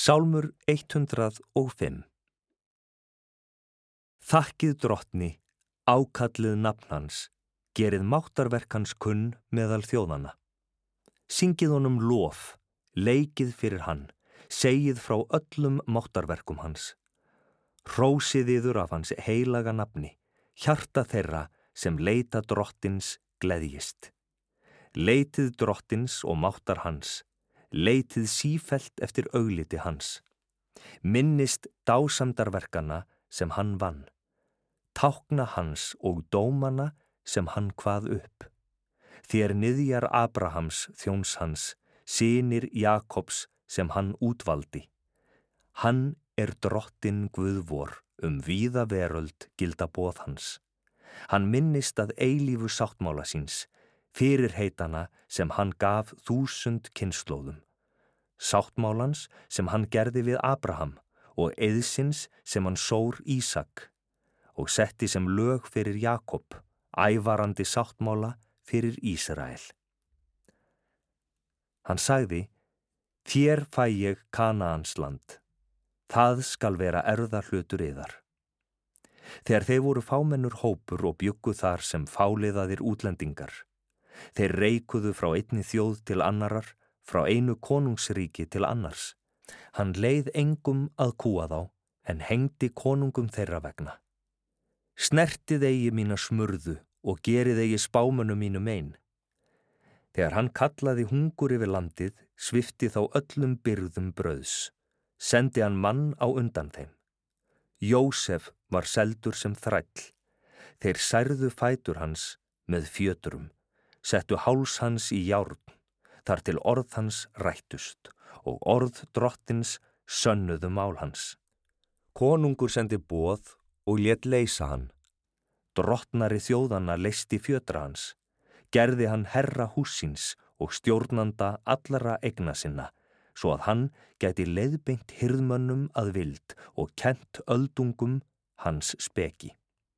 Sálmur 105. Þakkið drottni, ákallið nafn hans, gerið máttarverk hans kunn meðal þjóðanna. Syngið honum lof, leikið fyrir hann, segið frá öllum máttarverkum hans. Hrósið yður af hans heilaga nafni, hjarta þeirra sem leita drottins gleðjist. Leitið drottins og máttar hans, leitið sífellt eftir augliti hans. Minnist dásamdarverkana sem hann vann, tákna hans og dómana sem hann kvað upp. Þér niðjar Abrahams þjóns hans, synir Jakobs sem hann útvaldi. Hann drottinn Guð vor, víða veröld gilda boð hans. Hann minnist að eilífu sáttmála síns, fyrirheitana sem hann gaf 1000 kynslóðum. Sáttmálans sem hann gerði við Abraham og eiðsins sem hann sór Ísak og setti sem lög fyrir Jakob, ævarandi sáttmála fyrir Ísrael. Hann sagði, þér fæ ég Kanaans land, það skal vera erfðahlutur yðar. Þegar þeir voru fámennur hópur og bjuggu þar sem fáliðaðir útlendingar, þeir reikuðu frá einni þjóð til annarar, frá einu konungsríki til annars. Hann leið engum að kúa þá, en hengdi konungum þeirra vegna. Snertið eigi mína smurðu og gerið eigi spámönnum mínu mein. Þegar hann kallaði hungur yfir landið, svipti þá öllum byrðum brauðs, sendi hann mann á undan þeim. Jósef var seldur sem þræll. Þeir særðu fætur hans með fjötrum, settu háls hans í járn, þar til orð hans rættust og orð drottins sönnuðu mál hans. Konungur sendi boð og lét leysa hann. Drottnari þjóðanna leysti fjötra hans, gerði hann herra hússins og stjórnanda allra eigna sinna, svo að hann gæti leiðbeint hirðmönnum að vild og kennt öldungum hans speki.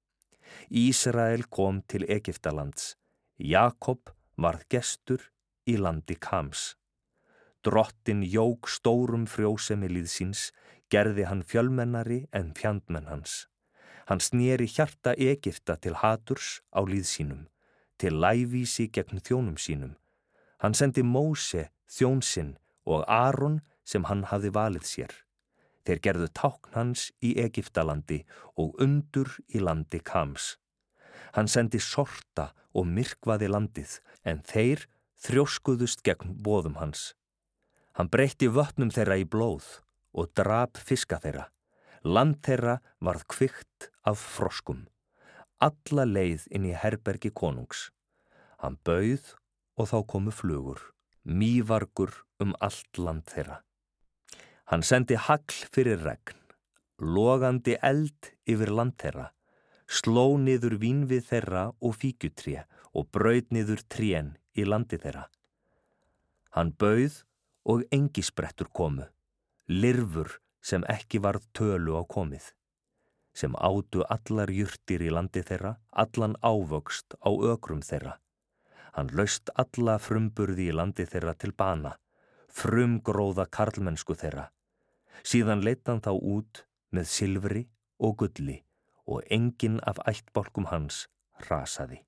Ísrael kom til Egyptalands, Jakob varð gestur í landi Kams. Drottinn jók stórum frjósemi líðsins, gerði hann fjölmennari en fjandmenn hans. Hann sneri hjarta Egypta til haturs á líð sínum, til lævísi gegn þjónum sínum. Hann sendi Móse, þjón sinn, og Aron sem hann hafði valið sér. Þeir gerðu tákn hans í Egyptalandi og undur í landi Kams. Hann sendi sorta og myrkvaði landið, en þeir þrjóskuðust gegn boðum hans. Hann breytti vötnum þeirra í blóð og drap fiska þeirra. Land þeirra varð kvikt af froskum, alla leið inn í herbergi konungs. Hann bauð og þá komu flugur, mývargur allt land þeirra. Hann sendi hagl fyrir regn, logandi eld yfir land þeirra, sló niður vínvið þeirra og fíkjutré og braut niður trén í landi þeirra. Hann bauð og engisprettur komu, lirfur sem ekki varð tölu á komið, sem átu allar jurtir í landi þeirra, allan ávöxt á ökrum þeirra. Hann laust alla frumburði í landi þeirra til bana, frumgróða karlmennsku þeirra. Síðan leit hann þá út með silfri og gulli og enginn af ættbálkum hans hrasaði.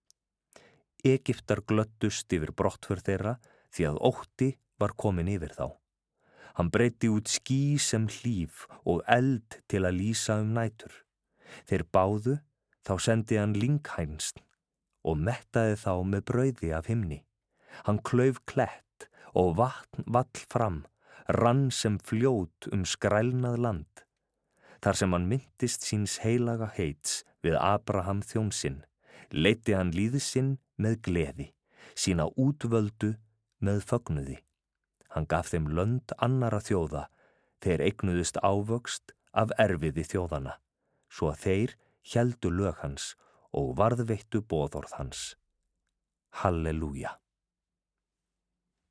Egyptar glöddust yfir brottför þeirra því að ótti var komin yfir þá. Hann breiddi út ský sem hlíf og eld til að lýsa nætur. Þeir báðu, þá sendi hann lynghænst og mettaði þá með brauði af himni. Hann klauf klett og vatn vall fram, rann sem fljót skrælnað land. Þar sem hann minntist síns heilaga heits við Abraham þjón sinn, leiddi hann líð sinn með gleði, sína útvöldu með fögnuði. Hann gaf þeim lönd annara þjóða, þeir eignuðust ávöxt af erfiði þjóðana, svo að þeir héldu lög hans og varðveittu boðorð hans. Halleluja.